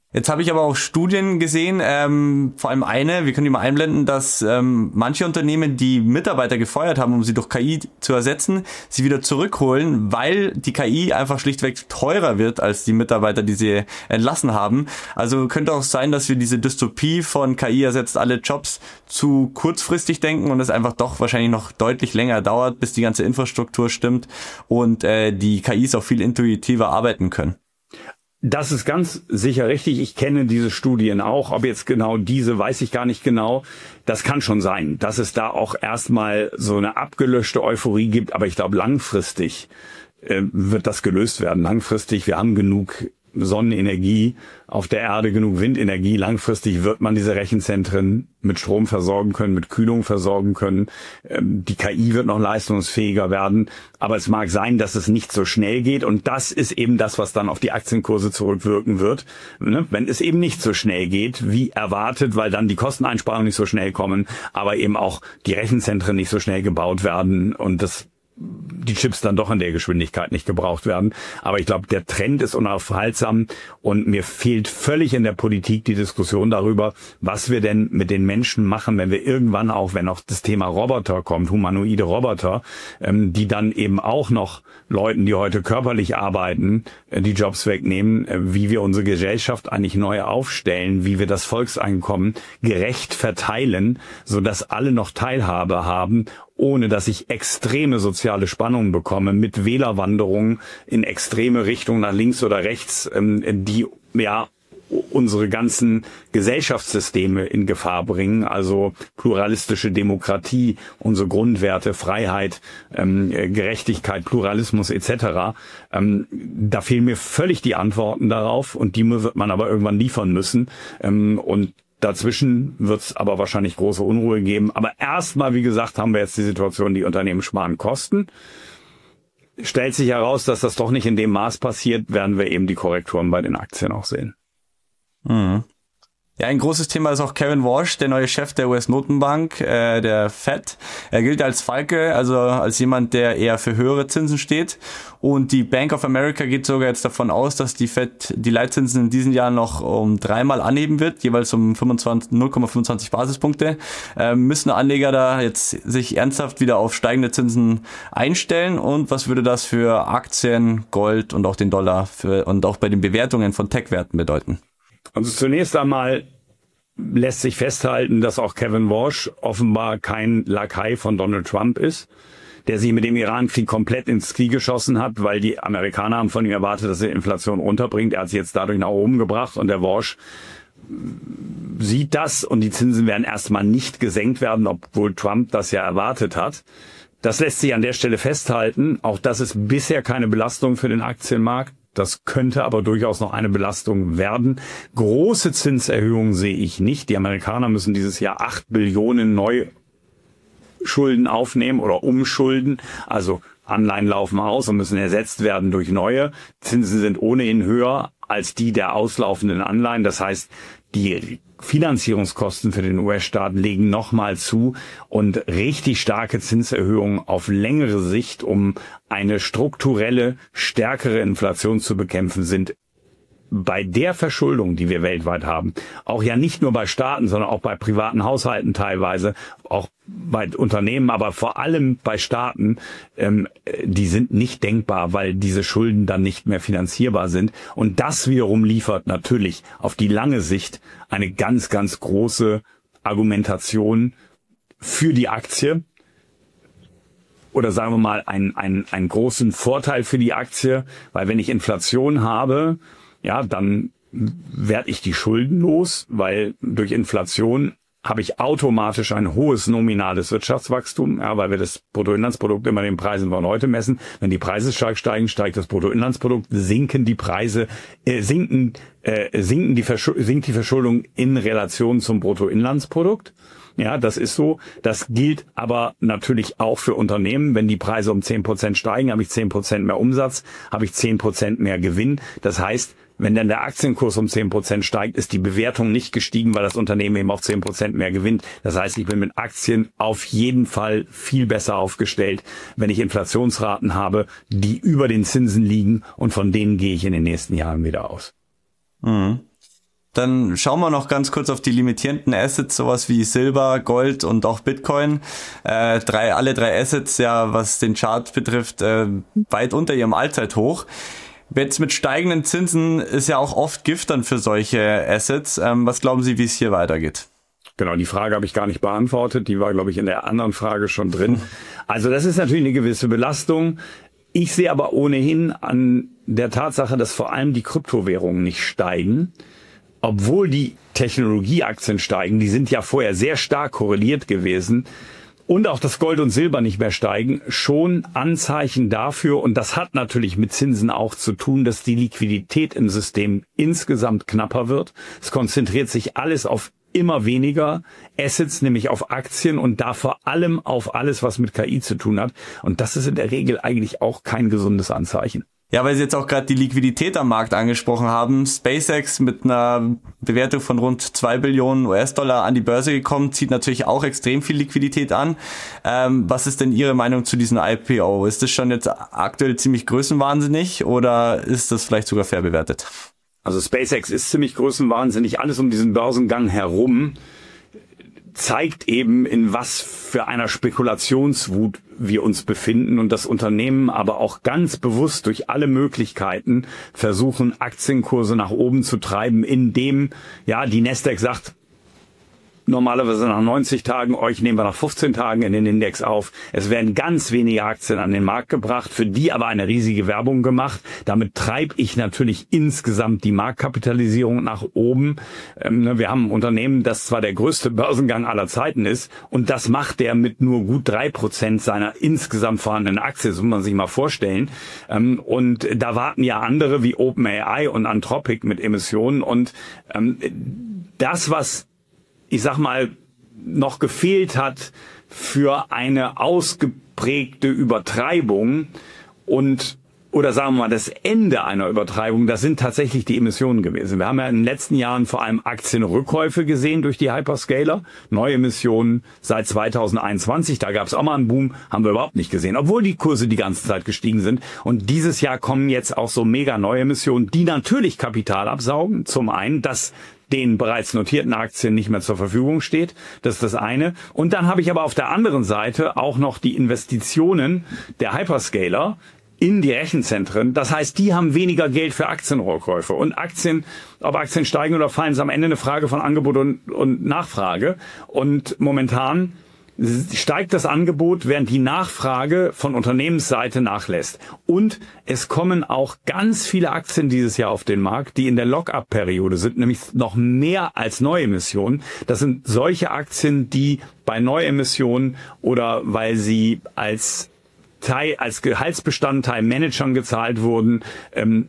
Jetzt habe ich aber auch Studien gesehen, ähm, vor allem eine, wir können die mal einblenden, dass ähm, manche Unternehmen, die Mitarbeiter gefeuert haben, um sie durch K I zu ersetzen, sie wieder zurückholen, weil die K I einfach schlichtweg teurer wird als die Mitarbeiter, die sie entlassen haben. Also könnte auch sein, dass wir diese Dystopie von K I ersetzt alle Jobs zu kurzfristig denken und es einfach doch wahrscheinlich noch deutlich länger dauert, bis die ganze Infrastruktur stimmt und äh, die K Is auch viel intuitiver arbeiten können. Das ist ganz sicher richtig. Ich kenne diese Studien auch. Ob jetzt genau diese, weiß ich gar nicht genau. Das kann schon sein, dass es da auch erstmal so eine abgelöschte Euphorie gibt. Aber ich glaube, langfristig äh, wird das gelöst werden. Langfristig, wir haben genug Sonnenenergie auf der Erde, genug Windenergie. Langfristig wird man diese Rechenzentren mit Strom versorgen können, mit Kühlung versorgen können. Die K I wird noch leistungsfähiger werden. Aber es mag sein, dass es nicht so schnell geht. Und das ist eben das, was dann auf die Aktienkurse zurückwirken wird. Wenn es eben nicht so schnell geht, wie erwartet, weil dann die Kosteneinsparungen nicht so schnell kommen, aber eben auch die Rechenzentren nicht so schnell gebaut werden und das die Chips dann doch in der Geschwindigkeit nicht gebraucht werden. Aber ich glaube, der Trend ist unaufhaltsam und mir fehlt völlig in der Politik die Diskussion darüber, was wir denn mit den Menschen machen, wenn wir irgendwann auch, wenn auch das Thema Roboter kommt, humanoide Roboter, ähm, die dann eben auch noch Leuten, die heute körperlich arbeiten, äh, die Jobs wegnehmen, äh, wie wir unsere Gesellschaft eigentlich neu aufstellen, wie wir das Volkseinkommen gerecht verteilen, sodass alle noch Teilhabe haben, ohne dass ich extreme soziale Spannungen bekomme mit Wählerwanderungen in extreme Richtungen nach links oder rechts, die ja unsere ganzen Gesellschaftssysteme in Gefahr bringen, also pluralistische Demokratie, unsere Grundwerte, Freiheit, Gerechtigkeit, Pluralismus et cetera. Da fehlen mir völlig die Antworten darauf und die wird man aber irgendwann liefern müssen. Und dazwischen wird es aber wahrscheinlich große Unruhe geben. Aber erstmal, wie gesagt, haben wir jetzt die Situation, die Unternehmen sparen Kosten. Stellt sich heraus, dass das doch nicht in dem Maß passiert, werden wir eben die Korrekturen bei den Aktien auch sehen. Mhm. Ja, ein großes Thema ist auch Kevin Warsh, der neue Chef der U S-Notenbank, äh, der Fed. Er gilt als Falke, also als jemand, der eher für höhere Zinsen steht. Und die Bank of America geht sogar jetzt davon aus, dass die Fed die Leitzinsen in diesem Jahr noch um dreimal anheben wird, jeweils um fünfundzwanzig, null Komma fünfundzwanzig Basispunkte. Äh, müssen Anleger da jetzt sich ernsthaft wieder auf steigende Zinsen einstellen? Und was würde das für Aktien, Gold und auch den Dollar für, und auch bei den Bewertungen von Tech-Werten bedeuten? Also zunächst einmal lässt sich festhalten, dass auch Kevin Warsh offenbar kein Lakai von Donald Trump ist, der sich mit dem Iran-Krieg komplett ins Knie geschossen hat, weil die Amerikaner haben von ihm erwartet, dass er Inflation runterbringt. Er hat sie jetzt dadurch nach oben gebracht und der Warsh sieht das und die Zinsen werden erstmal nicht gesenkt werden, obwohl Trump das ja erwartet hat. Das lässt sich an der Stelle festhalten. Auch das ist bisher keine Belastung für den Aktienmarkt. Das könnte aber durchaus noch eine Belastung werden. Große Zinserhöhungen sehe ich nicht. Die Amerikaner müssen dieses Jahr acht Billionen Neuschulden aufnehmen oder umschulden. Also Anleihen laufen aus und müssen ersetzt werden durch neue. Zinsen sind ohnehin höher als die der auslaufenden Anleihen. Das heißt, die Finanzierungskosten für den U S-Staat legen nochmal zu und richtig starke Zinserhöhungen auf längere Sicht, um eine strukturelle, stärkere Inflation zu bekämpfen, sind bei der Verschuldung, die wir weltweit haben, auch ja nicht nur bei Staaten, sondern auch bei privaten Haushalten teilweise, auch bei Unternehmen, aber vor allem bei Staaten, ähm, die sind nicht denkbar, weil diese Schulden dann nicht mehr finanzierbar sind. Und das wiederum liefert natürlich auf die lange Sicht eine ganz, ganz große Argumentation für die Aktie. Oder sagen wir mal einen, einen, einen großen Vorteil für die Aktie, weil wenn ich Inflation habe, ja, dann werde ich die Schulden los, weil durch Inflation habe ich automatisch ein hohes nominales Wirtschaftswachstum, ja, weil wir das Bruttoinlandsprodukt immer den Preisen von heute messen. Wenn die Preise stark steigen, steigt das Bruttoinlandsprodukt, sinken die Preise, äh, sinken, äh, sinken die Verschu- sinkt die Verschuldung in Relation zum Bruttoinlandsprodukt. Ja, das ist so. Das gilt aber natürlich auch für Unternehmen. Wenn die Preise um zehn Prozent steigen, habe ich zehn Prozent mehr Umsatz, habe ich zehn Prozent mehr Gewinn. Das heißt, wenn dann der Aktienkurs um zehn Prozent steigt, ist die Bewertung nicht gestiegen, weil das Unternehmen eben auf zehn Prozent mehr gewinnt. Das heißt, ich bin mit Aktien auf jeden Fall viel besser aufgestellt, wenn ich Inflationsraten habe, die über den Zinsen liegen und von denen gehe ich in den nächsten Jahren wieder aus. Mhm. Dann schauen wir noch ganz kurz auf die limitierenden Assets, sowas wie Silber, Gold und auch Bitcoin. Äh, drei, alle drei Assets, ja, was den Chart betrifft, äh, weit unter ihrem Allzeithoch. Jetzt mit steigenden Zinsen ist ja auch oft Gift dann für solche Assets. Ähm, was glauben Sie, wie es hier weitergeht? Genau, die Frage habe ich gar nicht beantwortet. Die war, glaube ich, in der anderen Frage schon drin. Also das ist natürlich eine gewisse Belastung. Ich sehe aber ohnehin an der Tatsache, dass vor allem die Kryptowährungen nicht steigen, obwohl die Technologieaktien steigen. Die sind ja vorher sehr stark korreliert gewesen. Und auch das Gold und Silber nicht mehr steigen, schon Anzeichen dafür, und das hat natürlich mit Zinsen auch zu tun, dass die Liquidität im System insgesamt knapper wird. Es konzentriert sich alles auf immer weniger Assets, nämlich auf Aktien und da vor allem auf alles, was mit K I zu tun hat. Und das ist in der Regel eigentlich auch kein gesundes Anzeichen. Ja, weil Sie jetzt auch gerade die Liquidität am Markt angesprochen haben. SpaceX mit einer Bewertung von rund zwei Billionen U S-Dollar an die Börse gekommen, zieht natürlich auch extrem viel Liquidität an. Ähm, was ist denn Ihre Meinung zu diesem I P O? Ist das schon jetzt aktuell ziemlich größenwahnsinnig oder ist das vielleicht sogar fair bewertet? Also SpaceX ist ziemlich größenwahnsinnig. Alles um diesen Börsengang herum zeigt eben, in was für einer Spekulationswut wir uns befinden und das Unternehmen aber auch ganz bewusst durch alle Möglichkeiten versuchen, Aktienkurse nach oben zu treiben, indem ja die Nasdaq sagt, normalerweise nach neunzig Tagen, euch nehmen wir nach fünfzehn Tagen in den Index auf. Es werden ganz wenige Aktien an den Markt gebracht, für die aber eine riesige Werbung gemacht. Damit treibe ich natürlich insgesamt die Marktkapitalisierung nach oben. Ähm, wir haben ein Unternehmen, das zwar der größte Börsengang aller Zeiten ist, und das macht der mit nur gut drei Prozent seiner insgesamt vorhandenen Aktien, das muss man sich mal vorstellen. Ähm, und da warten ja andere wie OpenAI und Anthropic mit Emissionen. Und ähm, das, was ich sag mal, noch gefehlt hat für eine ausgeprägte Übertreibung und, oder sagen wir mal, das Ende einer Übertreibung, das sind tatsächlich die Emissionen gewesen. Wir haben ja in den letzten Jahren vor allem Aktienrückkäufe gesehen durch die Hyperscaler. Neue Emissionen seit zweitausendeinundzwanzig, da gab es auch mal einen Boom, haben wir überhaupt nicht gesehen, obwohl die Kurse die ganze Zeit gestiegen sind. Und dieses Jahr kommen jetzt auch so mega neue Emissionen, die natürlich Kapital absaugen. Zum einen, das den bereits notierten Aktien nicht mehr zur Verfügung steht. Das ist das eine. Und dann habe ich aber auf der anderen Seite auch noch die Investitionen der Hyperscaler in die Rechenzentren. Das heißt, die haben weniger Geld für Aktienrückkäufe. Und Aktien, ob Aktien steigen oder fallen, ist am Ende eine Frage von Angebot und, und Nachfrage. Und momentan steigt das Angebot, während die Nachfrage von Unternehmensseite nachlässt. Und es kommen auch ganz viele Aktien dieses Jahr auf den Markt, die in der Lock-up-Periode sind, nämlich noch mehr als Neuemissionen. Das sind solche Aktien, die bei Neuemissionen oder weil sie als Teil, als Gehaltsbestandteil Managern gezahlt wurden, ähm,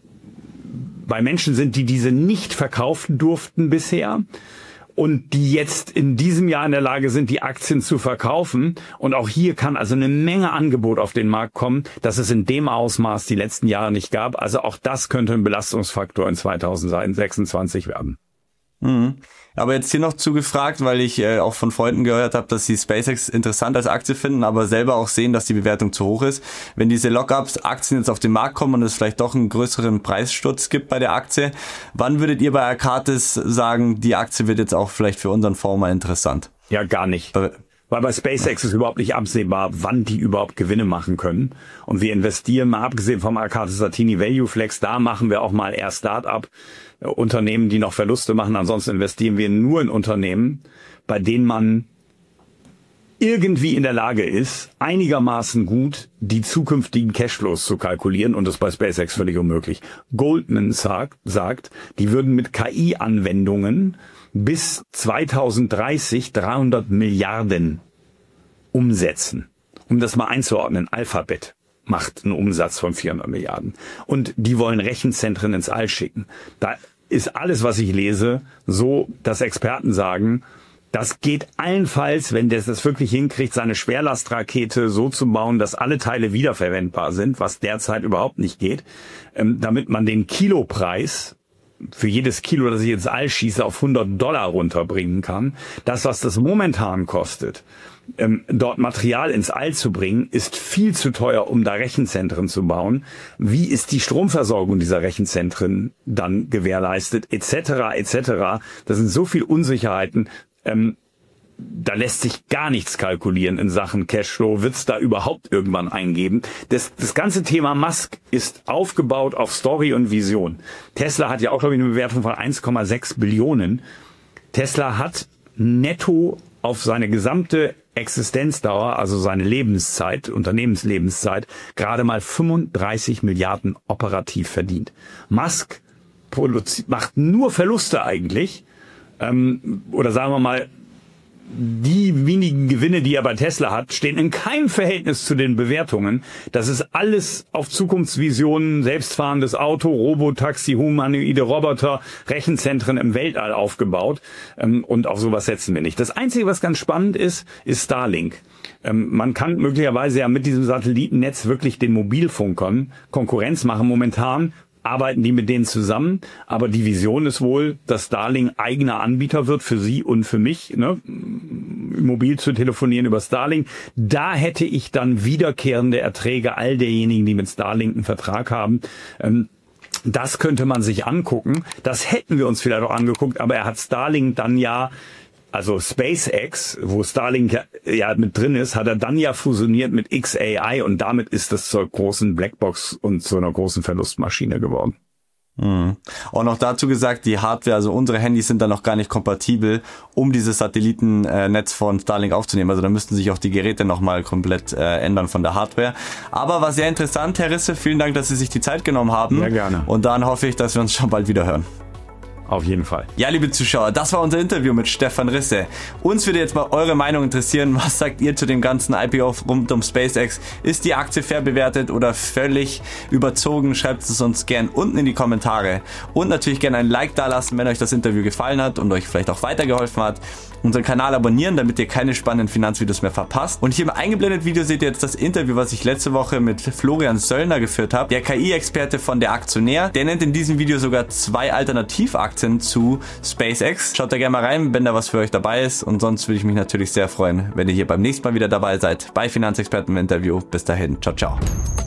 bei Menschen sind, die diese nicht verkaufen durften bisher. Und die jetzt in diesem Jahr in der Lage sind, die Aktien zu verkaufen. Und auch hier kann also eine Menge Angebot auf den Markt kommen, das es in dem Ausmaß die letzten Jahre nicht gab. Also auch das könnte ein Belastungsfaktor in zweitausendsechsundzwanzig werden. Mhm. Aber jetzt hier noch zugefragt, weil ich äh, auch von Freunden gehört habe, dass sie SpaceX interessant als Aktie finden, aber selber auch sehen, dass die Bewertung zu hoch ist. Wenn diese Lockups-Aktien jetzt auf den Markt kommen und es vielleicht doch einen größeren Preissturz gibt bei der Aktie, wann würdet ihr bei Arcatis sagen, die Aktie wird jetzt auch vielleicht für unseren Fonds mal interessant? Ja, gar nicht. Bei Weil bei SpaceX ist überhaupt nicht absehbar, wann die überhaupt Gewinne machen können. Und wir investieren, mal abgesehen vom Arcatis Satini Value Flex, da machen wir auch mal eher Start-up Unternehmen, die noch Verluste machen. Ansonsten investieren wir nur in Unternehmen, bei denen man irgendwie in der Lage ist, einigermaßen gut die zukünftigen Cashflows zu kalkulieren. Und das ist bei SpaceX völlig unmöglich. Goldman sagt, sagt, die würden mit K I-Anwendungen bis zweitausenddreißig dreihundert Milliarden umsetzen. Um das mal einzuordnen, Alphabet macht einen Umsatz von vierhundert Milliarden. Und die wollen Rechenzentren ins All schicken. Da ist alles, was ich lese, so, dass Experten sagen, das geht allenfalls, wenn der das wirklich hinkriegt, seine Schwerlastrakete so zu bauen, dass alle Teile wiederverwendbar sind, was derzeit überhaupt nicht geht, damit man den Kilopreis für jedes Kilo, das ich ins All schieße, auf hundert Dollar runterbringen kann. Das, was das momentan kostet, ähm, dort Material ins All zu bringen, ist viel zu teuer, um da Rechenzentren zu bauen. Wie ist die Stromversorgung dieser Rechenzentren dann gewährleistet, et cetera, et cetera. Das sind so viele Unsicherheiten. Ähm, Da lässt sich gar nichts kalkulieren in Sachen Cashflow. Wird es da überhaupt irgendwann eingeben? Das, das ganze Thema Musk ist aufgebaut auf Story und Vision. Tesla hat ja auch, glaube ich, eine Bewertung von eins Komma sechs Billionen. Tesla hat netto auf seine gesamte Existenzdauer, also seine Lebenszeit, Unternehmenslebenszeit, gerade mal fünfunddreißig Milliarden operativ verdient. Musk macht nur Verluste eigentlich. Ähm, oder sagen wir mal, die wenigen Gewinne, die er bei Tesla hat, stehen in keinem Verhältnis zu den Bewertungen. Das ist alles auf Zukunftsvisionen, selbstfahrendes Auto, Robotaxi, humanoide Roboter, Rechenzentren im Weltall aufgebaut. Und auf sowas setzen wir nicht. Das Einzige, was ganz spannend ist, ist Starlink. Man kann möglicherweise ja mit diesem Satellitennetz wirklich den Mobilfunkern Konkurrenz machen. Momentan arbeiten die mit denen zusammen, aber die Vision ist wohl, dass Starlink eigener Anbieter wird für Sie und für mich, ne, mobil zu telefonieren über Starlink. Da hätte ich dann wiederkehrende Erträge all derjenigen, die mit Starlink einen Vertrag haben. Das könnte man sich angucken. Das hätten wir uns vielleicht auch angeguckt, aber er hat Starlink dann ja, also SpaceX, wo Starlink ja, ja mit drin ist, hat er dann ja fusioniert mit X A I und damit ist das zur großen Blackbox und zu einer großen Verlustmaschine geworden. Mhm. Und noch dazu gesagt, die Hardware, also unsere Handys sind da noch gar nicht kompatibel, um dieses Satellitennetz von Starlink aufzunehmen. Also da müssten sich auch die Geräte nochmal komplett äh, ändern von der Hardware. Aber war sehr interessant, Herr Risse. Vielen Dank, dass Sie sich die Zeit genommen haben. Sehr gerne. Und dann hoffe ich, dass wir uns schon bald wieder hören. Auf jeden Fall. Ja, liebe Zuschauer, das war unser Interview mit Stefan Risse. Uns würde jetzt mal eure Meinung interessieren. Was sagt ihr zu dem ganzen I P O rund um SpaceX? Ist die Aktie fair bewertet oder völlig überzogen? Schreibt es uns gern unten in die Kommentare. Und natürlich gerne ein Like dalassen, wenn euch das Interview gefallen hat und euch vielleicht auch weitergeholfen hat. Unseren Kanal abonnieren, damit ihr keine spannenden Finanzvideos mehr verpasst. Und hier im eingeblendeten Video seht ihr jetzt das Interview, was ich letzte Woche mit Florian Söllner geführt habe, der K I-Experte von der Aktionär. Der nennt in diesem Video sogar zwei Alternativaktien zu SpaceX. Schaut da gerne mal rein, wenn da was für euch dabei ist. Und sonst würde ich mich natürlich sehr freuen, wenn ihr hier beim nächsten Mal wieder dabei seid bei Finanzexperten im Interview. Bis dahin, ciao, ciao.